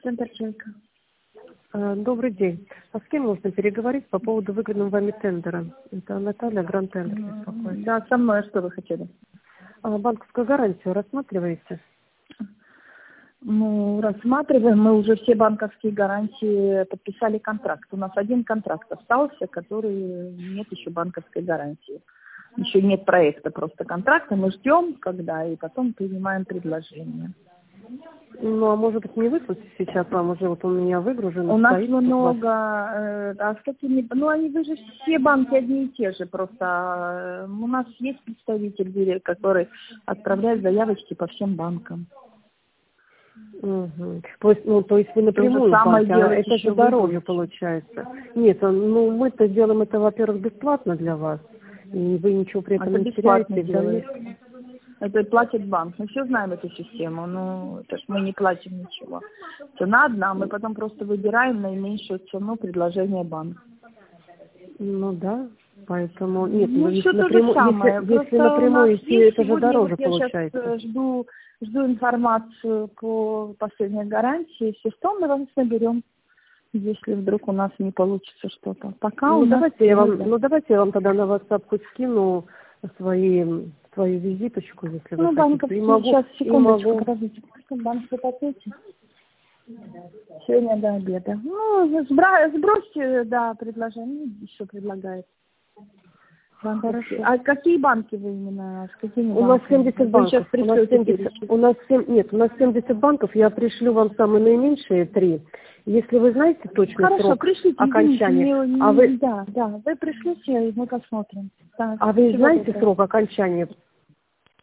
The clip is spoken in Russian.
Центр Чайка. Добрый день. А с кем можно переговорить по поводу выигранного вами тендера? Это Наталья, Гранд Тендер беспокоит. Да, со мной что вы хотели? Банковскую гарантию рассматриваете? Ну, рассматриваем. Мы уже все банковские гарантии подписали контракт. У нас один контракт остался, который нет еще банковской гарантии. Еще нет проекта, просто контракта. Мы ждем, когда, и потом принимаем предложение. Ну, а может быть, не выслать сейчас вам уже, вот у меня выгружено. У нас много, а с какими, ну, они вы же все банки одни и те же, просто у нас есть представитель, который отправляет заявочки по всем банкам. Угу. То есть вы напрямую в банке, а это же дороже получается. Нет, ну мы-то делаем это, во-первых, бесплатно для вас, и вы ничего при этом не теряете. Это платит банк. Мы все знаем эту систему, но это ж мы не платим ничего. Цена одна, мы потом просто выбираем наименьшую цену предложения банка. Ну да, поэтому нет, ну если все то же самое. если напрямую идти, это же дороже вот я получается. Я сейчас жду информацию по последней гарантии. Если что, мы вас наберем, если вдруг у нас не получится что-то. Пока давайте я вам тогда на WhatsApp хоть скину свою визиточку, если вы хотите. Сейчас, секундочку, подождите. Банк запотете? Сегодня до обеда. Ну, сбросьте, да, предложение. Еще предлагает. Хорошо. А какие банки вы именно? С какими у нас 70 банков. У нас 70 банков. Я пришлю вам самые наименьшие 3. Если вы знаете точно срок окончания. Да, вы пришлите, и мы посмотрим. А вы знаете срок окончания